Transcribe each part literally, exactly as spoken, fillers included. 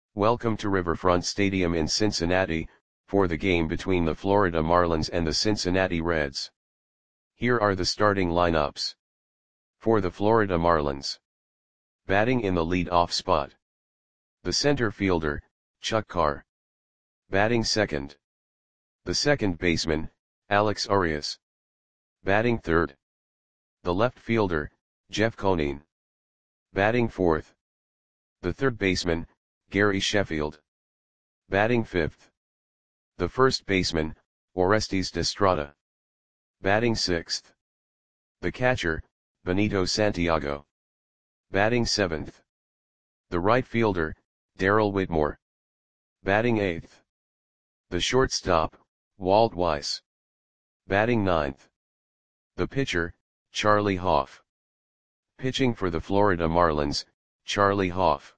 Welcome to Riverfront Stadium in Cincinnati, for the game between the Florida Marlins and the Cincinnati Reds. Here are the starting lineups. For the Florida Marlins. Batting in the lead-off spot. The center fielder, Chuck Carr. Batting second. The second baseman, Alex Arias. Batting third. The left fielder, Jeff Conine. Batting fourth. The third baseman, Gary Sheffield. Batting fifth. The first baseman, Orestes Destrada. Batting sixth. The catcher, Benito Santiago. Batting seventh. The right fielder, Darrell Whitmore. Batting eighth. The shortstop, Walt Weiss. Batting ninth. The pitcher, Charlie Hoff. Pitching for the Florida Marlins, Charlie Hoff.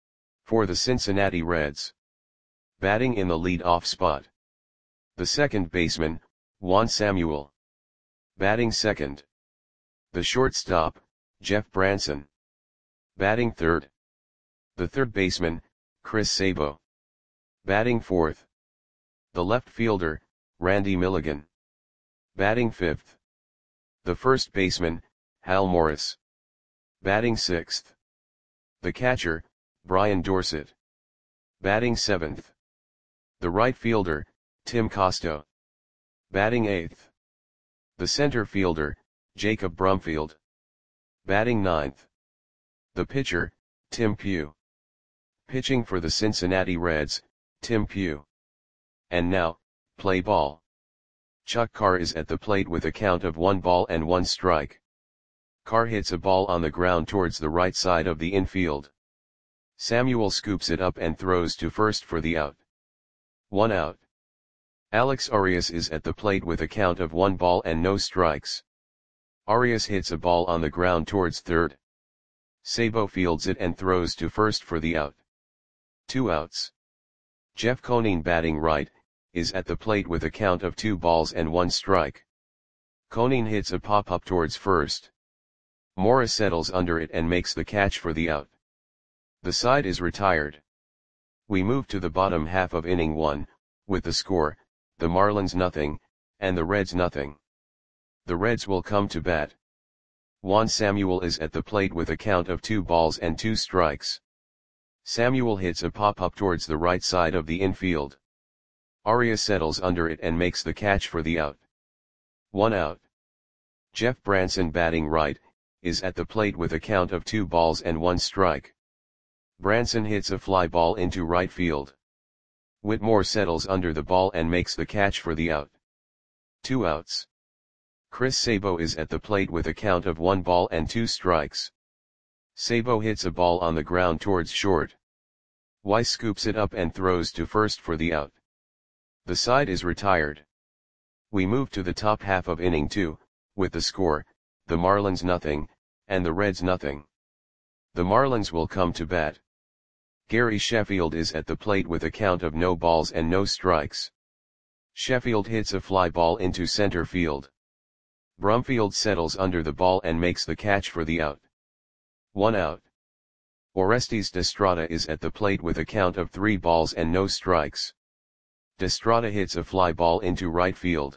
For the Cincinnati Reds. Batting in the lead-off spot. The second baseman, Juan Samuel. Batting second. The shortstop, Jeff Branson. Batting third. The third baseman, Chris Sabo. Batting fourth. The left fielder, Randy Milligan. Batting fifth. The first baseman, Hal Morris. Batting sixth. The catcher, Brian Dorsett. Batting seventh. The right fielder, Tim Costo. Batting eighth. The center fielder, Jacob Brumfield. Batting ninth. The pitcher, Tim Pugh. Pitching for the Cincinnati Reds, Tim Pugh. And now, play ball. Chuck Carr is at the plate with a count of one ball and one strike. Carr hits a ball on the ground towards the right side of the infield. Samuel scoops it up and throws to first for the out. One out. Alex Arias is at the plate with a count of one ball and no strikes. Arias hits a ball on the ground towards third. Sabo fields it and throws to first for the out. Two outs. Jeff Conine, batting right, is at the plate with a count of two balls and one strike. Conine hits a pop-up towards first. Morris settles under it and makes the catch for the out. The side is retired. We move to the bottom half of inning one, with the score, the Marlins nothing, and the Reds nothing. The Reds will come to bat. Juan Samuel is at the plate with a count of two balls and two strikes. Samuel hits a pop-up towards the right side of the infield. Arias settles under it and makes the catch for the out. One out. Jeff Branson, batting right, is at the plate with a count of two balls and one strike. Branson hits a fly ball into right field. Whitmore settles under the ball and makes the catch for the out. Two outs. Chris Sabo is at the plate with a count of one ball and two strikes. Sabo hits a ball on the ground towards short. Weiss scoops it up and throws to first for the out. The side is retired. We move to the top half of inning two, with the score, the Marlins nothing, and the Reds nothing. The Marlins will come to bat. Gary Sheffield is at the plate with a count of no balls and no strikes. Sheffield hits a fly ball into center field. Brumfield settles under the ball and makes the catch for the out. One out. Orestes Destrada is at the plate with a count of three balls and no strikes. Destrada hits a fly ball into right field.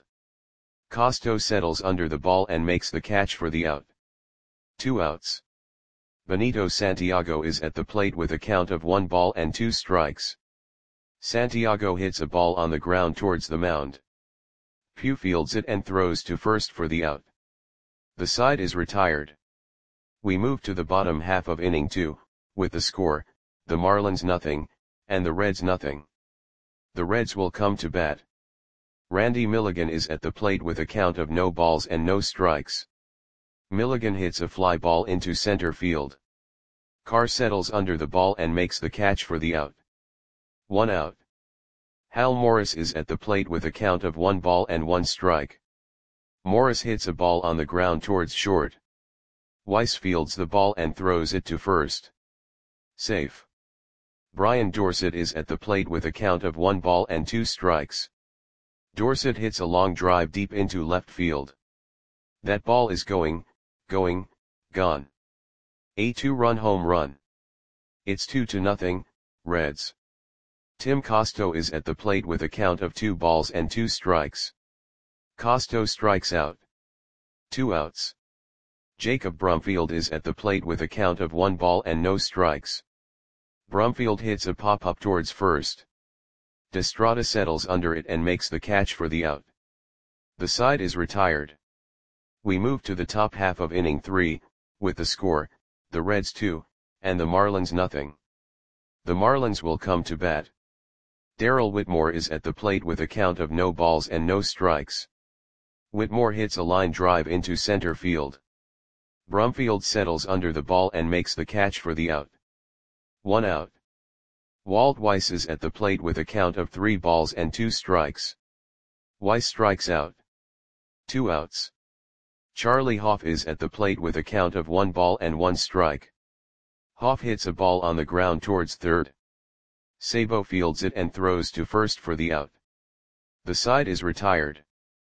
Costo settles under the ball and makes the catch for the out. Two outs. Benito Santiago is at the plate with a count of one ball and two strikes. Santiago hits a ball on the ground towards the mound. Pugh fields it and throws to first for the out. The side is retired. We move to the bottom half of inning two, with the score, the Marlins nothing, and the Reds nothing. The Reds will come to bat. Randy Milligan is at the plate with a count of no balls and no strikes. Milligan hits a fly ball into center field. Carr settles under the ball and makes the catch for the out. One out. Hal Morris is at the plate with a count of one ball and one strike. Morris hits a ball on the ground towards short. Weiss fields the ball and throws it to first. Safe. Brian Dorsett is at the plate with a count of one ball and two strikes. Dorsett hits a long drive deep into left field. That ball is going, going, gone. A two-run home run. It's two to nothing, Reds. Tim Costo is at the plate with a count of two balls and two strikes. Costo strikes out. Two outs. Jacob Brumfield is at the plate with a count of one ball and no strikes. Brumfield hits a pop-up towards first. Destrada settles under it and makes the catch for the out. The side is retired. We move to the top half of inning three, with the score, the Reds two, and the Marlins nothing. The Marlins will come to bat. Darrell Whitmore is at the plate with a count of no balls and no strikes. Whitmore hits a line drive into center field. Brumfield settles under the ball and makes the catch for the out. One out. Walt Weiss is at the plate with a count of three balls and two strikes. Weiss strikes out. Two outs. Charlie Hoff is at the plate with a count of one ball and one strike. Hoff hits a ball on the ground towards third. Sabo fields it and throws to first for the out. The side is retired.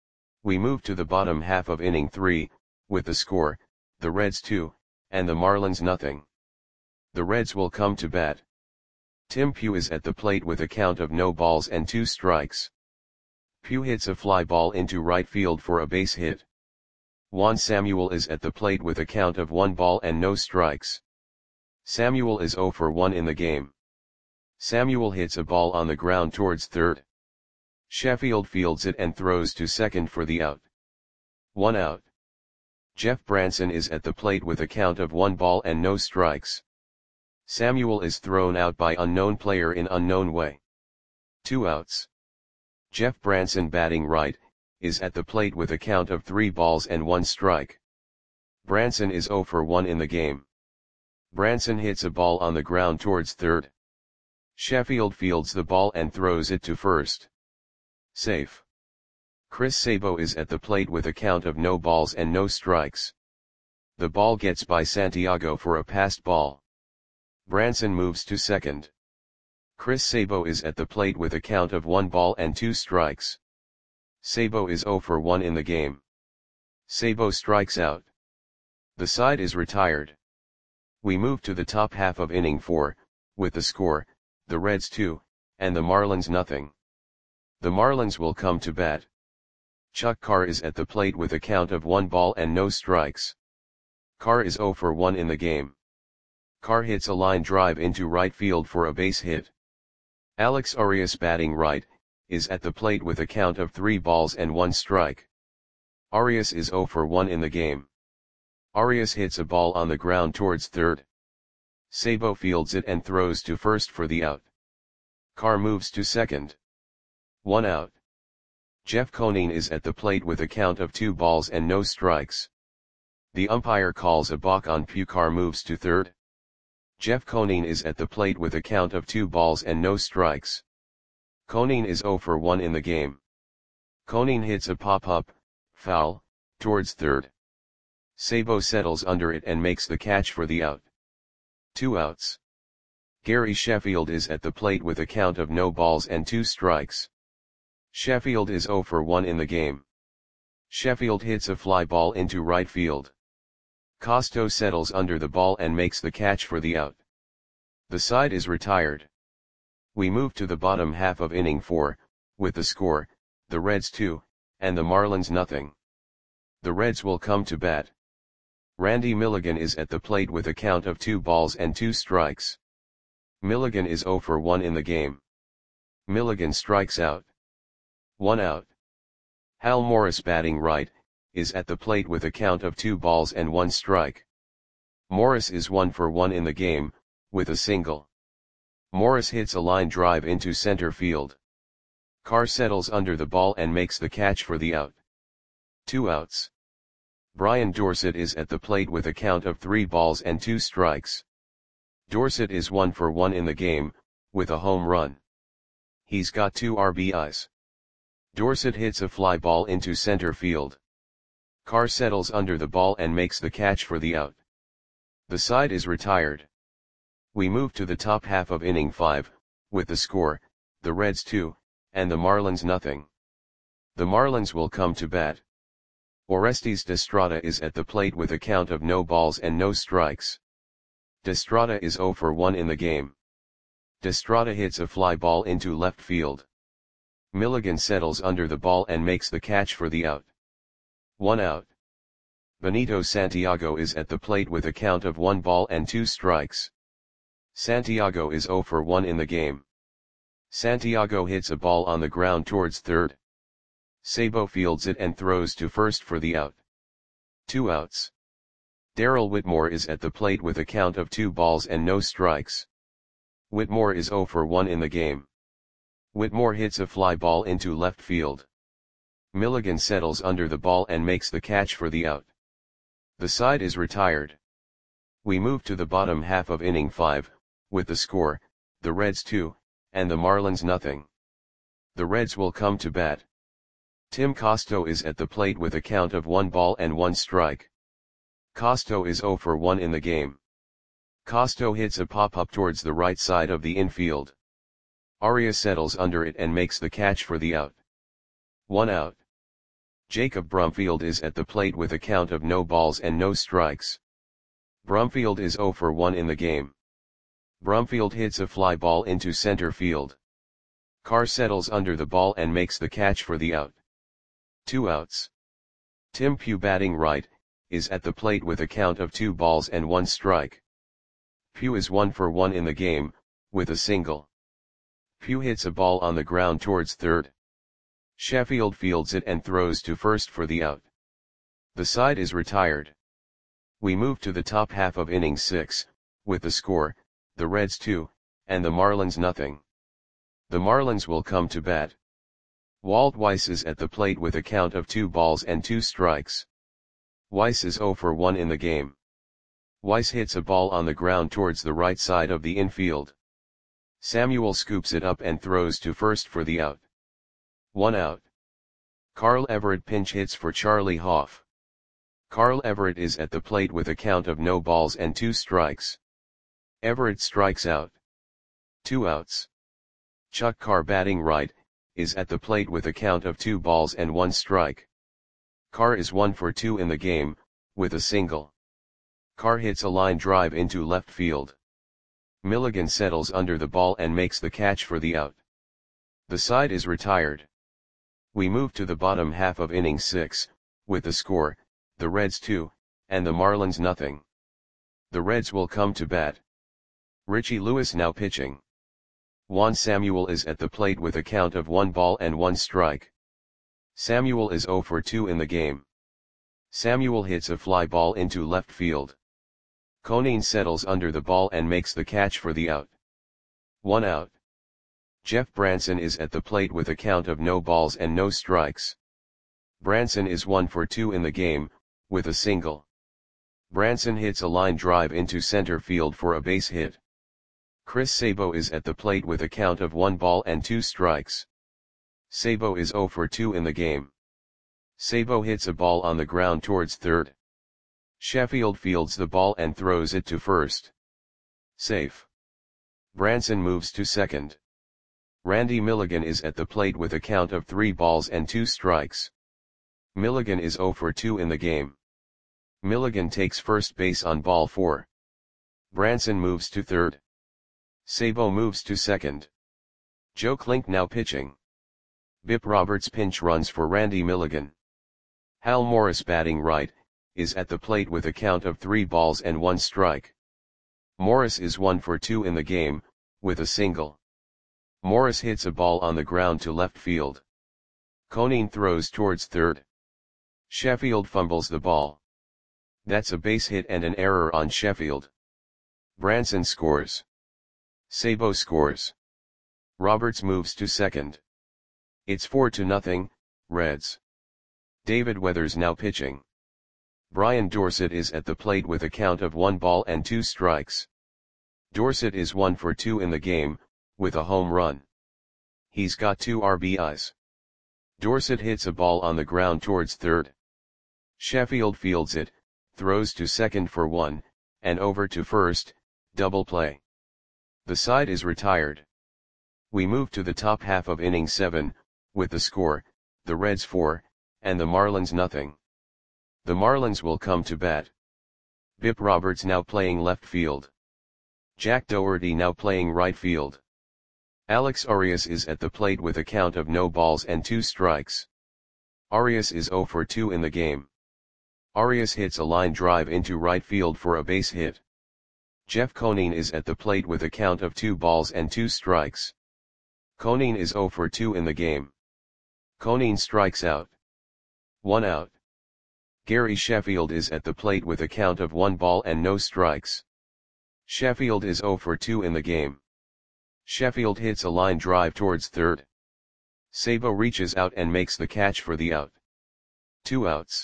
We move to the bottom half of inning three, with the score, the Reds two, and the Marlins nothing. The Reds will come to bat. Tim Pugh is at the plate with a count of no balls and two strikes. Pugh hits a fly ball into right field for a base hit. Juan Samuel is at the plate with a count of one ball and no strikes. Samuel is zero for one in the game. Samuel hits a ball on the ground towards third. Sheffield fields it and throws to second for the out. One out. Jeff Branson is at the plate with a count of one ball and no strikes. Samuel is thrown out by unknown player in unknown way. Two outs. Jeff Branson, batting right, is at the plate with a count of three balls and one strike. Branson is zero for one in the game. Branson hits a ball on the ground towards third. Sheffield fields the ball and throws it to first. Safe. Chris Sabo is at the plate with a count of no balls and no strikes. The ball gets by Santiago for a passed ball. Branson moves to second. Chris Sabo is at the plate with a count of one ball and two strikes. Sabo is zero for one in the game. Sabo strikes out. The side is retired. We move to the top half of inning four, with the score, the Reds two, and the Marlins nothing. The Marlins will come to bat. Chuck Carr is at the plate with a count of one ball and no strikes. Carr is zero for one in the game. Carr hits a line drive into right field for a base hit. Alex Arias, batting right, is at the plate with a count of three balls and one strike. Arias is zero for one in the game. Arias hits a ball on the ground towards third. Sabo fields it and throws to first for the out. Carr moves to second. One out. Jeff Conine is at the plate with a count of two balls and no strikes. The umpire calls a balk on Pugh. Carr moves to third. Jeff Conine is at the plate with a count of two balls and no strikes. Conine is zero for one in the game. Conine hits a pop-up, foul, towards third. Sabo settles under it and makes the catch for the out. Two outs. Gary Sheffield is at the plate with a count of no balls and two strikes. Sheffield is zero for one in the game. Sheffield hits a fly ball into right field. Costo settles under the ball and makes the catch for the out. The side is retired. We move to the bottom half of inning four, with the score, the Reds two, and the Marlins nothing. The Reds will come to bat. Randy Milligan is at the plate with a count of two balls and two strikes. Milligan is zero for one in the game. Milligan strikes out. One out. Hal Morris, batting right, is at the plate with a count of two balls and one strike. Morris is one for one in the game, with a single. Morris hits a line drive into center field. Carr settles under the ball and makes the catch for the out. Two outs. Brian Dorsett is at the plate with a count of three balls and two strikes. Dorsett is one for one in the game, with a home run. He's got two R B Is. Dorsett hits a fly ball into center field. Carr settles under the ball and makes the catch for the out. The side is retired. We move to the top half of inning five, with the score, the Reds two, and the Marlins nothing. The Marlins will come to bat. Orestes Destrada is at the plate with a count of no balls and no strikes. Destrada is zero for one in the game. Destrada hits a fly ball into left field. Milligan settles under the ball and makes the catch for the out. One out. Benito Santiago is at the plate with a count of one ball and two strikes. Santiago is zero for one in the game. Santiago hits a ball on the ground towards third. Sabo fields it and throws to first for the out. Two outs. Darrell Whitmore is at the plate with a count of two balls and no strikes. Whitmore is zero for one in the game. Whitmore hits a fly ball into left field. Milligan settles under the ball and makes the catch for the out. The side is retired. We move to the bottom half of inning five, with the score, the Reds two, and the Marlins nothing. The Reds will come to bat. Tim Costo is at the plate with a count of one ball and one strike. Costo is zero for one in the game. Costo hits a pop-up towards the right side of the infield. Arias settles under it and makes the catch for the out. One out. Jacob Brumfield is at the plate with a count of no balls and no strikes. Brumfield is zero for one in the game. Brumfield hits a fly ball into center field. Carr settles under the ball and makes the catch for the out. Two outs. Tim Pugh, batting right, is at the plate with a count of two balls and one strike. Pugh is one for one in the game, with a single. Pugh hits a ball on the ground towards third. Sheffield fields it and throws to first for the out. The side is retired. We move to the top half of inning six, with the score, the Reds two, and the Marlins nothing. The Marlins will come to bat. Walt Weiss is at the plate with a count of two balls and two strikes. Weiss is zero for one in the game. Weiss hits a ball on the ground towards the right side of the infield. Samuel scoops it up and throws to first for the out. One out. Carl Everett pinch hits for Charlie Hoff. Carl Everett is at the plate with a count of no balls and two strikes. Everett strikes out. Two outs. Chuck Carr, batting right, is at the plate with a count of two balls and one strike. Carr is one for two in the game, with a single. Carr hits a line drive into left field. Milligan settles under the ball and makes the catch for the out. The side is retired. We move to the bottom half of inning six, with the score, the Reds two, and the Marlins nothing. The Reds will come to bat. Richie Lewis now pitching. Juan Samuel is at the plate with a count of one ball and one strike. Samuel is zero for two in the game. Samuel hits a fly ball into left field. Conine settles under the ball and makes the catch for the out. One out. Jeff Branson is at the plate with a count of no balls and no strikes. Branson is one for two in the game, with a single. Branson hits a line drive into center field for a base hit. Chris Sabo is at the plate with a count of one ball and two strikes. Sabo is zero for two in the game. Sabo hits a ball on the ground towards third. Sheffield fields the ball and throws it to first. Safe. Branson moves to second. Randy Milligan is at the plate with a count of three balls and two strikes. Milligan is zero for two in the game. Milligan takes first base on ball four. Branson moves to third. Sabo moves to second. Joe Klink now pitching. Bip Roberts pinch runs for Randy Milligan. Hal Morris, batting right, is at the plate with a count of three balls and one strike. Morris is one for two in the game, with a single. Morris hits a ball on the ground to left field. Conine throws towards third. Sheffield fumbles the ball. That's a base hit and an error on Sheffield. Branson scores. Sabo scores. Roberts moves to second. It's four to nothing, Reds. David Weathers now pitching. Brian Dorsett is at the plate with a count of one ball and two strikes. Dorsett is one for two in the game, with a home run. He's got two R B Is. Dorsett hits a ball on the ground towards third. Sheffield fields it, throws to second for one, and over to first, double play. The side is retired. We move to the top half of inning seven, with the score, the Reds four, and the Marlins nothing. The Marlins will come to bat. Bip Roberts now playing left field. Jack Dougherty now playing right field. Alex Arias is at the plate with a count of no balls and two strikes. Arias is zero for two in the game. Arias hits a line drive into right field for a base hit. Jeff Conine is at the plate with a count of two balls and two strikes. Conine is zero for two in the game. Conine strikes out. One out. Gary Sheffield is at the plate with a count of one ball and no strikes. Sheffield is zero for two in the game. Sheffield hits a line drive towards third. Sabo reaches out and makes the catch for the out. Two outs.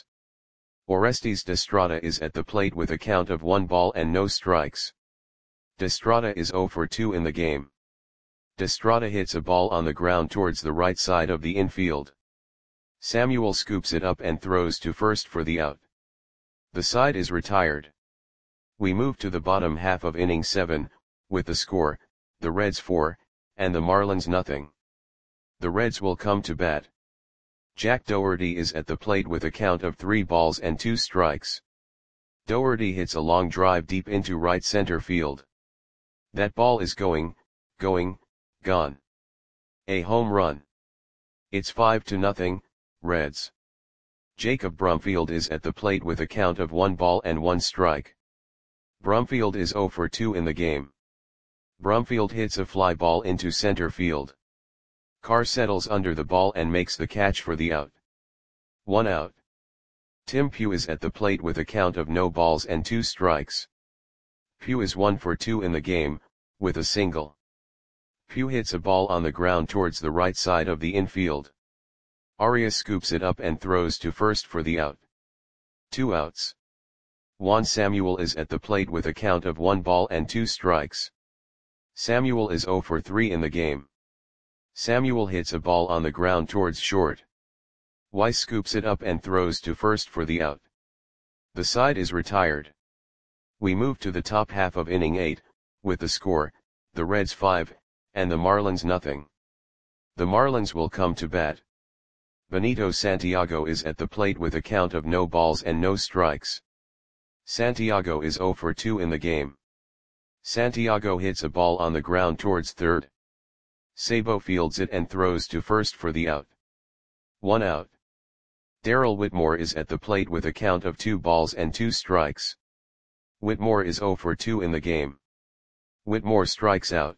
Orestes Destrada is at the plate with a count of one ball and no strikes. Destrada is zero for two in the game. Destrada hits a ball on the ground towards the right side of the infield. Samuel scoops it up and throws to first for the out. The side is retired. We move to the bottom half of inning seven, with the score, the Reds four, and the Marlins nothing. The Reds will come to bat. Jack Dougherty is at the plate with a count of three balls and two strikes. Dougherty hits a long drive deep into right center field. That ball is going, going, gone. A home run. It's five to nothing, Reds. Jacob Brumfield is at the plate with a count of one ball and one strike. Brumfield is zero for two in the game. Brumfield hits a fly ball into center field. Carr settles under the ball and makes the catch for the out. One out. Tim Pugh is at the plate with a count of no balls and two strikes. Pugh is one for two in the game, with a single. Pugh hits a ball on the ground towards the right side of the infield. Arias scoops it up and throws to first for the out. Two outs. Juan Samuel is at the plate with a count of one ball and two strikes. Samuel is zero for three in the game. Samuel hits a ball on the ground towards short. Weiss scoops it up and throws to first for the out. The side is retired. We move to the top half of inning eight, with the score, the Reds five, and the Marlins nothing. The Marlins will come to bat. Benito Santiago is at the plate with a count of no balls and no strikes. Santiago is zero for two in the game. Santiago hits a ball on the ground towards third. Sabo fields it and throws to first for the out. One out. Darrell Whitmore is at the plate with a count of two balls and two strikes. Whitmore is zero for two in the game. Whitmore strikes out.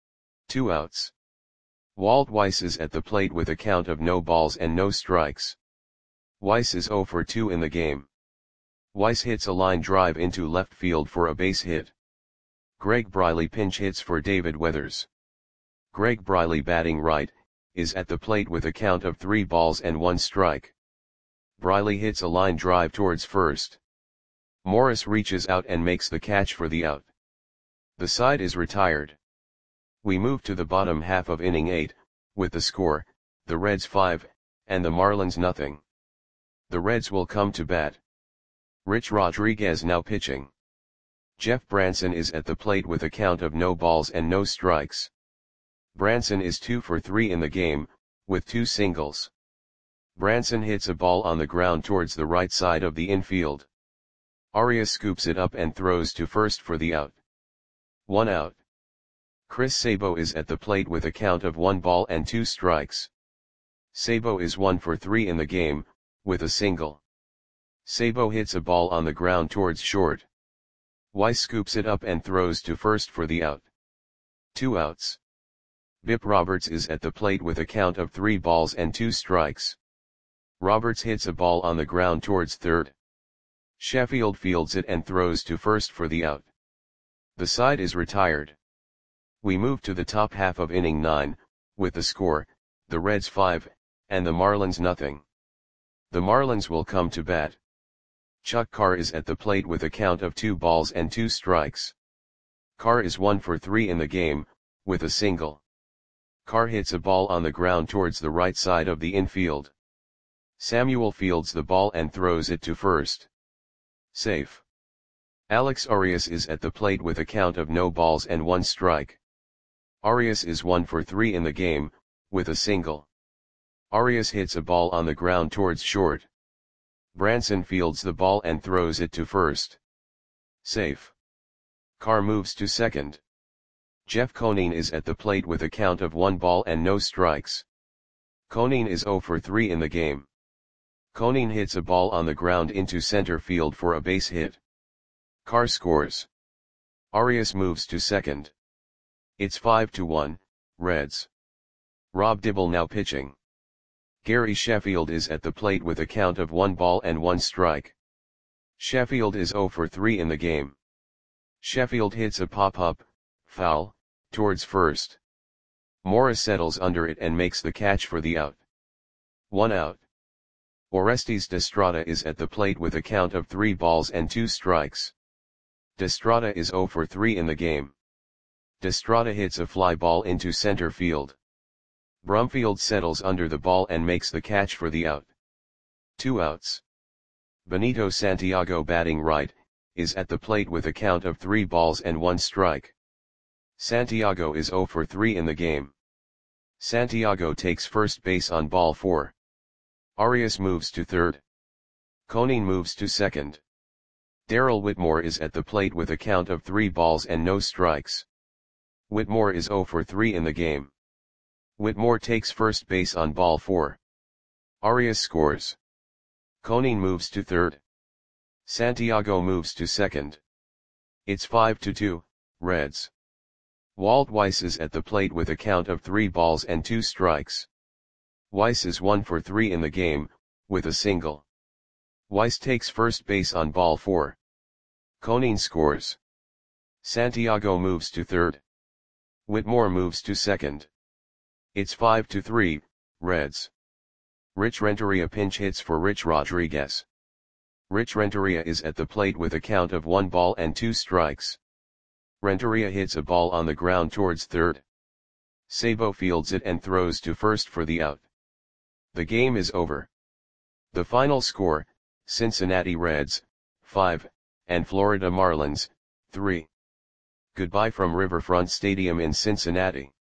Two outs. Walt Weiss is at the plate with a count of no balls and no strikes. Weiss is zero for two in the game. Weiss hits a line drive into left field for a base hit. Greg Briley pinch hits for David Weathers. Greg Briley, batting right, is at the plate with a count of three balls and one strike. Briley hits a line drive towards first. Morris reaches out and makes the catch for the out. The side is retired. We move to the bottom half of inning eight, with the score, the Reds five, and the Marlins nothing. The Reds will come to bat. Rich Rodriguez now pitching. Jeff Branson is at the plate with a count of no balls and no strikes. Branson is two for three in the game, with two singles. Branson hits a ball on the ground towards the right side of the infield. Arias scoops it up and throws to first for the out. One out. Chris Sabo is at the plate with a count of one ball and two strikes. Sabo is one for three in the game, with a single. Sabo hits a ball on the ground towards short. Weiss scoops it up and throws to first for the out. Two outs. Bip Roberts is at the plate with a count of three balls and two strikes. Roberts hits a ball on the ground towards third. Sheffield fields it and throws to first for the out. The side is retired. We move to the top half of inning nine, with the score, the Reds five, and the Marlins nothing. The Marlins will come to bat. Chuck Carr is at the plate with a count of two balls and two strikes. Carr is one for three in the game, with a single. Carr hits a ball on the ground towards the right side of the infield. Samuel fields the ball and throws it to first. Safe. Alex Arias is at the plate with a count of no balls and one strike. Arias is one for three in the game, with a single. Arias hits a ball on the ground towards short. Branson fields the ball and throws it to first. Safe. Carr moves to second. Jeff Conine is at the plate with a count of one ball and no strikes. Conine is zero for three in the game. Conine hits a ball on the ground into center field for a base hit. Carr scores. Arias moves to second. It's five to one, Reds. Rob Dibble now pitching. Gary Sheffield is at the plate with a count of one ball and one strike. Sheffield is zero for three in the game. Sheffield hits a pop-up, foul, towards first. Morris settles under it and makes the catch for the out. One out. Orestes Destrada is at the plate with a count of three balls and two strikes. Destrada is zero for three in the game. Destrada hits a fly ball into center field. Brumfield settles under the ball and makes the catch for the out. Two outs. Benito Santiago, batting right, is at the plate with a count of three balls and one strike. Santiago is zero for three in the game. Santiago takes first base on ball four. Arias moves to third. Conine moves to second. Darrell Whitmore is at the plate with a count of three balls and no strikes. Whitmore is zero for three in the game. Whitmore takes first base on ball four. Arias scores. Conine moves to third. Santiago moves to second. It's five to two, Reds. Walt Weiss is at the plate with a count of three balls and two strikes. Weiss is one for three in the game, with a single. Weiss takes first base on ball four. Conine scores. Santiago moves to third. Whitmore moves to second. It's five to three, Reds. Rich Renteria pinch hits for Rich Rodriguez. Rich Renteria is at the plate with a count of one ball and two strikes. Renteria hits a ball on the ground towards third. Sabo fields it and throws to first for the out. The game is over. The final score, Cincinnati Reds, five, and Florida Marlins, three. Goodbye from Riverfront Stadium in Cincinnati.